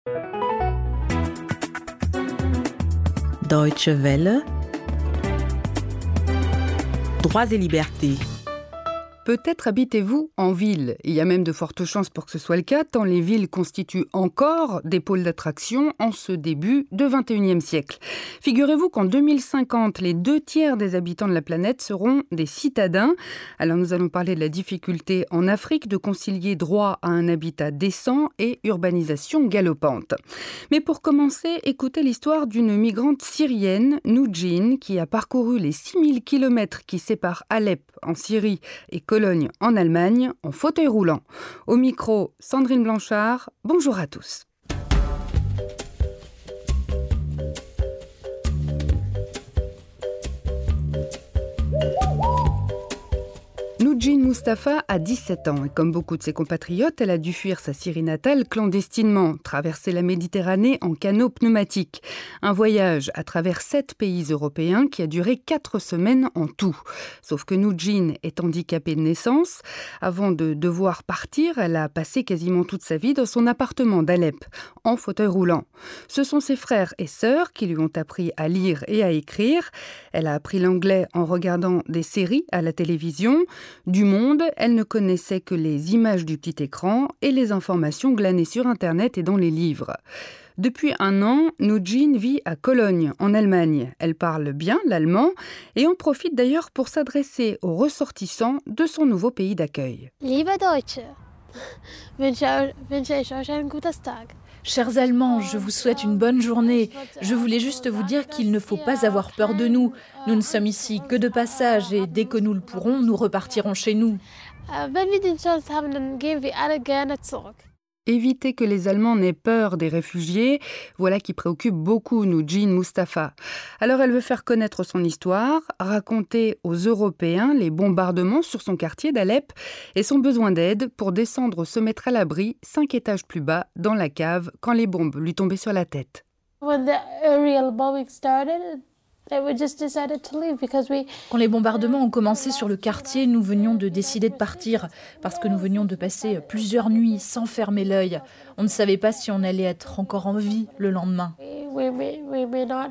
Deutsche Welle, droits et libertés. Peut-être habitez-vous en ville. Il y a même de fortes chances pour que ce soit le cas, tant les villes constituent encore des pôles d'attraction en ce début du XXIe siècle. Figurez-vous qu'en 2050, les 2/3 des habitants de la planète seront des citadins. Alors nous allons parler de la difficulté en Afrique de concilier droit à un habitat décent et urbanisation galopante. Mais pour commencer, écoutez l'histoire d'une migrante syrienne, Noujin, qui a parcouru les 6000 km qui séparent Alep en Syrie et Cologne en Allemagne en fauteuil roulant. Au micro, Sandrine Blanchard, bonjour à tous. Noujin Mustafa a 17 ans et comme beaucoup de ses compatriotes, elle a dû fuir sa Syrie natale clandestinement, traverser la Méditerranée en canot pneumatique. Un voyage à travers 7 pays européens qui a duré 4 semaines en tout. Sauf que Noujin est handicapée de naissance. Avant de devoir partir, elle a passé quasiment toute sa vie dans son appartement d'Alep, en fauteuil roulant. Ce sont ses frères et sœurs qui lui ont appris à lire et à écrire. Elle a appris l'anglais en regardant des séries à la télévision. Du monde, elle ne connaissait que les images du petit écran et les informations glanées sur Internet et dans les livres. Depuis 1 an, Noujin vit à Cologne, en Allemagne. Elle parle bien l'allemand et en profite d'ailleurs pour s'adresser aux ressortissants de son nouveau pays d'accueil. Liebe Deutsche, wünsche ich euch ein gutes Tag. Chers Allemands, je vous souhaite une bonne journée. Je voulais juste vous dire qu'il ne faut pas avoir peur de nous. Nous ne sommes ici que de passage et dès que nous le pourrons, nous repartirons chez nous. Wenn wir die Chance haben, dann gehen wir alle gerne zurück. Éviter que les Allemands n'aient peur des réfugiés, voilà qui préoccupe beaucoup Noujin Mustafa. Alors elle veut faire connaître son histoire, raconter aux Européens les bombardements sur son quartier d'Alep et son besoin d'aide pour descendre se mettre à l'abri 5 étages plus bas dans la cave quand les bombes lui tombaient sur la tête. When the aerial bombing started, we just decided to leave because we... Quand les bombardements ont commencé sur le quartier, nous venions de décider de partir parce que nous venions de passer plusieurs nuits sans fermer l'œil. On ne savait pas si on allait être encore en vie le lendemain. We may not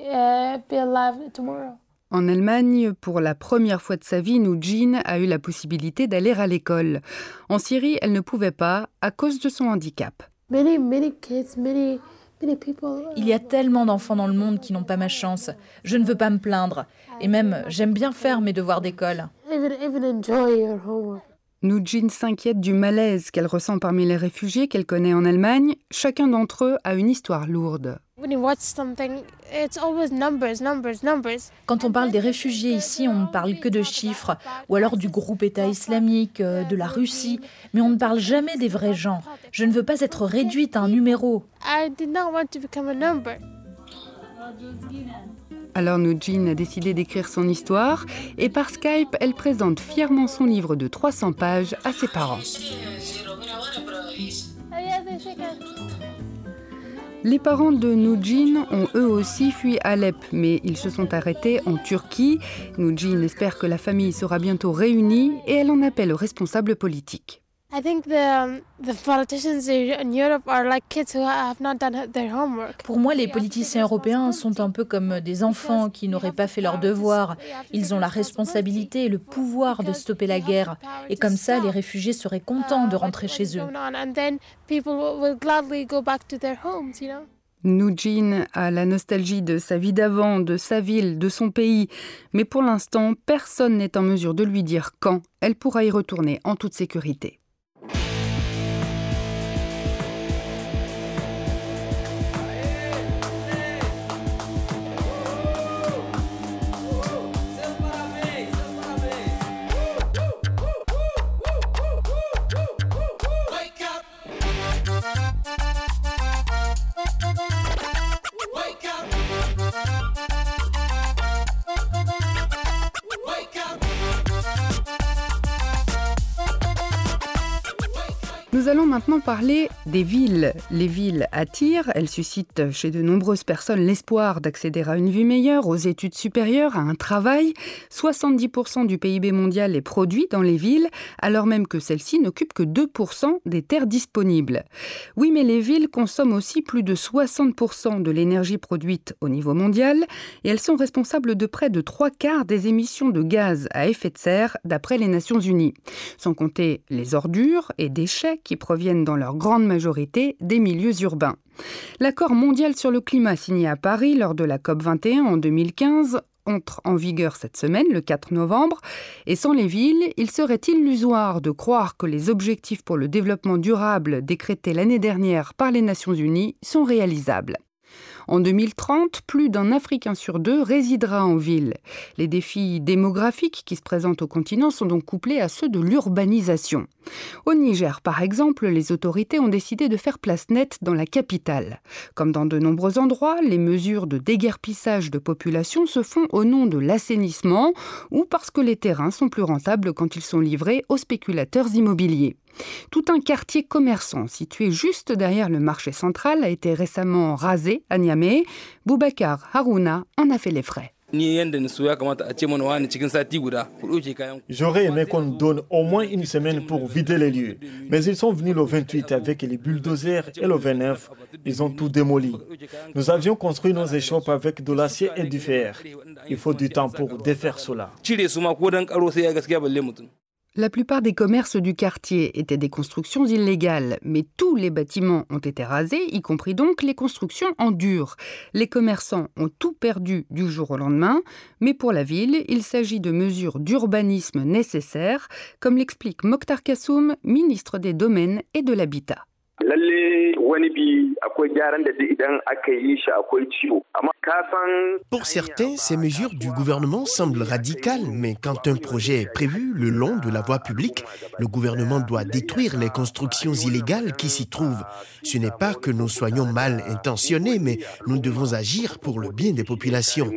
be alive tomorrow. En Allemagne, pour la première fois de sa vie, Noujin a eu la possibilité d'aller à l'école. En Syrie, elle ne pouvait pas à cause de son handicap. Many kids, many people. Il y a tellement d'enfants dans le monde qui n'ont pas ma chance. Je ne veux pas me plaindre. Et même, j'aime bien faire mes devoirs d'école. Even enjoy your homework. Noujin s'inquiète du malaise qu'elle ressent parmi les réfugiés qu'elle connaît en Allemagne. Chacun d'entre eux a une histoire lourde. When you watch something, it's always numbers. Quand on parle des réfugiés ici, on ne parle que de chiffres, ou alors du groupe État islamique, de la Russie, mais on ne parle jamais des vrais gens. Je ne veux pas être réduite à un numéro. I did not want to become a number. Alors Noujin a décidé d'écrire son histoire et par Skype, elle présente fièrement son livre de 300 pages à ses parents. Les parents de Noujin ont eux aussi fui Alep, mais ils se sont arrêtés en Turquie. Noujin espère que la famille sera bientôt réunie et elle en appelle aux responsables politiques. I think the politicians in Europe are like kids who have not done their homework. Pour moi, les politiciens européens sont un peu comme des enfants qui n'auraient pas fait leurs devoirs. Ils ont la responsabilité et le pouvoir de stopper la guerre. Et comme ça, les réfugiés seraient contents de rentrer chez eux. And then people will gladly go back to their homes, you know. Noujin a la nostalgie de sa vie d'avant, de sa ville, de son pays. Mais pour l'instant, personne n'est en mesure de lui dire quand elle pourra y retourner en toute sécurité. Nous allons maintenant parler des villes. Les villes attirent, elles suscitent chez de nombreuses personnes l'espoir d'accéder à une vie meilleure, aux études supérieures, à un travail. 70% du PIB mondial est produit dans les villes, alors même que celles-ci n'occupent que 2% des terres disponibles. Oui, mais les villes consomment aussi plus de 60% de l'énergie produite au niveau mondial et elles sont responsables de près de 3/4 des émissions de gaz à effet de serre d'après les Nations Unies. Sans compter les ordures et déchets qui proviennent dans leur grande majorité des milieux urbains. L'accord mondial sur le climat signé à Paris lors de la COP21 en 2015 entre en vigueur cette semaine, le 4 novembre, et sans les villes, il serait illusoire de croire que les objectifs pour le développement durable décrétés l'année dernière par les Nations Unies sont réalisables. En 2030, plus d'un Africain sur 2 résidera en ville. Les défis démographiques qui se présentent au continent sont donc couplés à ceux de l'urbanisation. Au Niger, par exemple, les autorités ont décidé de faire place nette dans la capitale. Comme dans de nombreux endroits, les mesures de déguerpissage de population se font au nom de l'assainissement ou parce que les terrains sont plus rentables quand ils sont livrés aux spéculateurs immobiliers. Tout un quartier commerçant situé juste derrière le marché central a été récemment rasé à Niamey. Boubacar Harouna en a fait les frais. J'aurais aimé qu'on nous donne au moins une semaine pour vider les lieux. Mais ils sont venus le 28 avec les bulldozers et le 29, ils ont tout démoli. Nous avions construit nos échoppes avec de l'acier et du fer. Il faut du temps pour défaire cela. La plupart des commerces du quartier étaient des constructions illégales, mais tous les bâtiments ont été rasés, y compris donc les constructions en dur. Les commerçants ont tout perdu du jour au lendemain, mais pour la ville, il s'agit de mesures d'urbanisme nécessaires, comme l'explique Mokhtar Kassoum, ministre des Domaines et de l'Habitat. Pour certains, ces mesures du gouvernement semblent radicales, mais quand un projet est prévu le long de la voie publique, le gouvernement doit détruire les constructions illégales qui s'y trouvent. Ce n'est pas que nous soyons mal intentionnés, mais nous devons agir pour le bien des populations.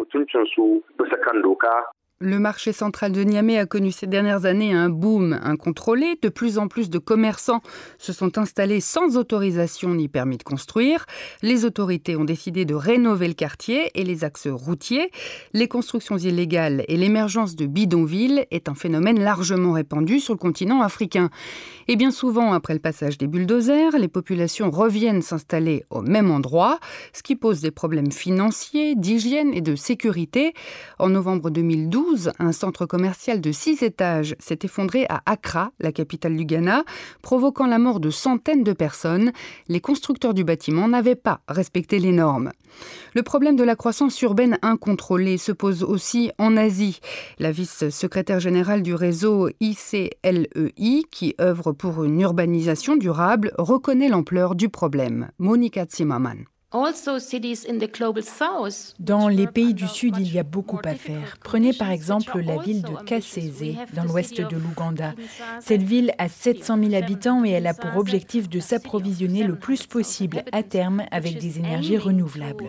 Le marché central de Niamey a connu ces dernières années un boom incontrôlé. De plus en plus de commerçants se sont installés sans autorisation ni permis de construire. Les autorités ont décidé de rénover le quartier et les axes routiers. Les constructions illégales et l'émergence de bidonvilles est un phénomène largement répandu sur le continent africain. Et bien souvent, après le passage des bulldozers, les populations reviennent s'installer au même endroit, ce qui pose des problèmes financiers, d'hygiène et de sécurité. En novembre 2012, un centre commercial de 6 étages s'est effondré à Accra, la capitale du Ghana, provoquant la mort de centaines de personnes. Les constructeurs du bâtiment n'avaient pas respecté les normes. Le problème de la croissance urbaine incontrôlée se pose aussi en Asie. La vice-secrétaire générale du réseau ICLEI, qui œuvre pour une urbanisation durable, reconnaît l'ampleur du problème. Monica Zimmerman. Dans les pays du Sud, il y a beaucoup à faire. Prenez par exemple la ville de Kasese, dans l'ouest de l'Ouganda. Cette ville a 700 000 habitants et elle a pour objectif de s'approvisionner le plus possible à terme avec des énergies renouvelables.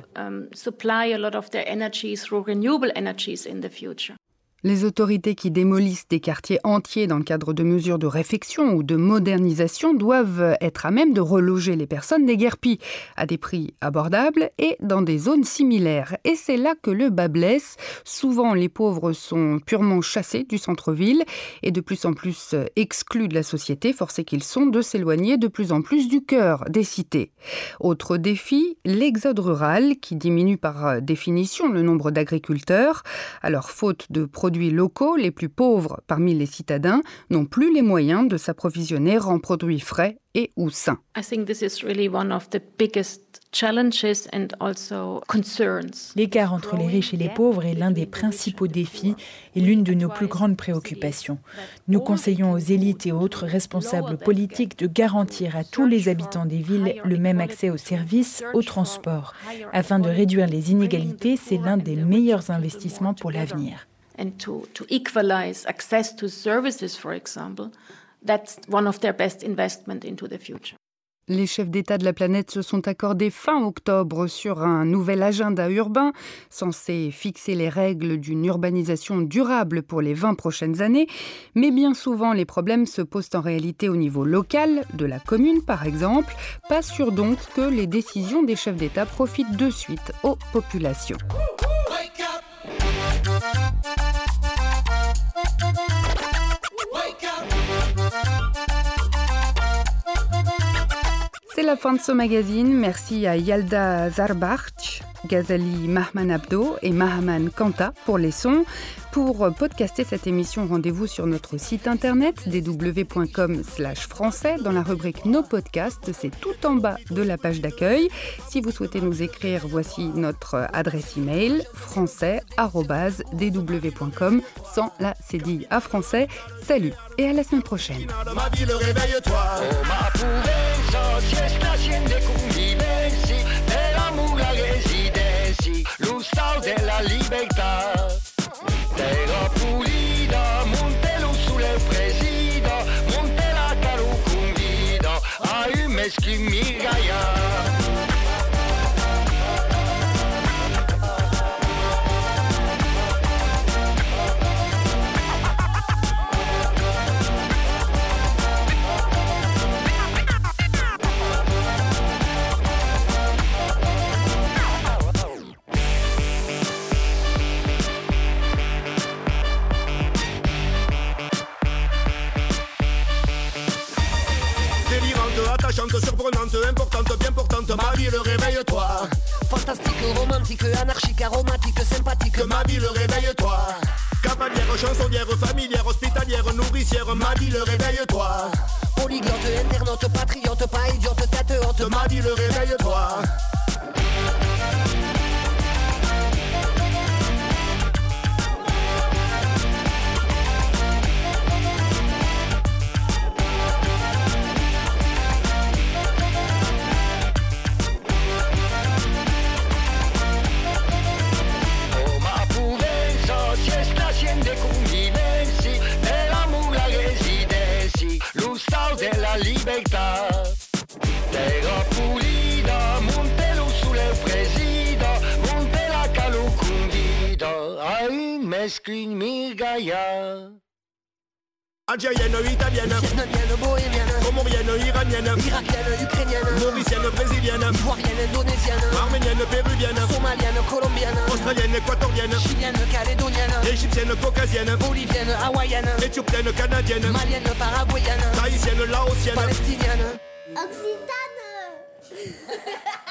Les autorités qui démolissent des quartiers entiers dans le cadre de mesures de réfection ou de modernisation doivent être à même de reloger les personnes déguerpies à des prix abordables et dans des zones similaires. Et c'est là que le bât blesse. Souvent, les pauvres sont purement chassés du centre-ville et de plus en plus exclus de la société, forcés qu'ils sont de s'éloigner de plus en plus du cœur des cités. Autre défi, l'exode rural qui diminue par définition le nombre d'agriculteurs. Alors, faute de produits locaux, les plus pauvres parmi les citadins n'ont plus les moyens de s'approvisionner en produits frais et ou sains. L'écart entre les riches et les pauvres est l'un des principaux défis et l'une de nos plus grandes préoccupations. Nous conseillons aux élites et autres responsables politiques de garantir à tous les habitants des villes le même accès aux services, aux transports. Afin de réduire les inégalités, c'est l'un des meilleurs investissements pour l'avenir. And to equalize access to services, for example, that's one of their best investment into the future. Les chefs d'État de la planète se sont accordés fin octobre sur un nouvel agenda urbain censé fixer les règles d'une urbanisation durable pour les 20 prochaines années. Mais bien souvent, les problèmes se posent en réalité au niveau local, de la commune par exemple. Pas sûr donc que les décisions des chefs d'État profitent de suite aux populations. C'est la fin de ce magazine. Merci à Yalda Zarbach, Ghazali Mahmanabdo et Mahaman Kanta pour les sons. Pour podcaster cette émission, rendez-vous sur notre site internet dw.com/français. Dans la rubrique Nos podcasts, c'est tout en bas de la page d'accueil. Si vous souhaitez nous écrire, voici notre adresse email français@dw.com sans la cédille à français. Salut et à la semaine prochaine. Surprenante, importante, bien portante, ma ville, réveille-toi. Fantastique, romantique, anarchique, aromatique, sympathique, ma ville, réveille-toi. Cavalière, chansonnière, familière, hospitalière, nourricière, ma ville, réveille-toi. Polyglotte, internaute, patriote, pas idiote, tête haute, ma ville, réveille-toi. Terra pulita, Montelo sulle presida, Monte la calocundida, ai mesclin mirgaya. Algérienne, italienne, vietnamienne, bohémienne, comorienne, iranienne, irakienne, ukrainienne, mauricienne, brésilienne, ivoirienne, indonésienne, arménienne, péruvienne, somalienne, colombienne, australienne, équatorienne, chilienne, calédonienne, égyptienne, caucasienne, bolivienne, hawaïenne, éthiopienne, canadienne, malienne, paraguayenne, tahitienne, laotienne, palestinienne, occitane.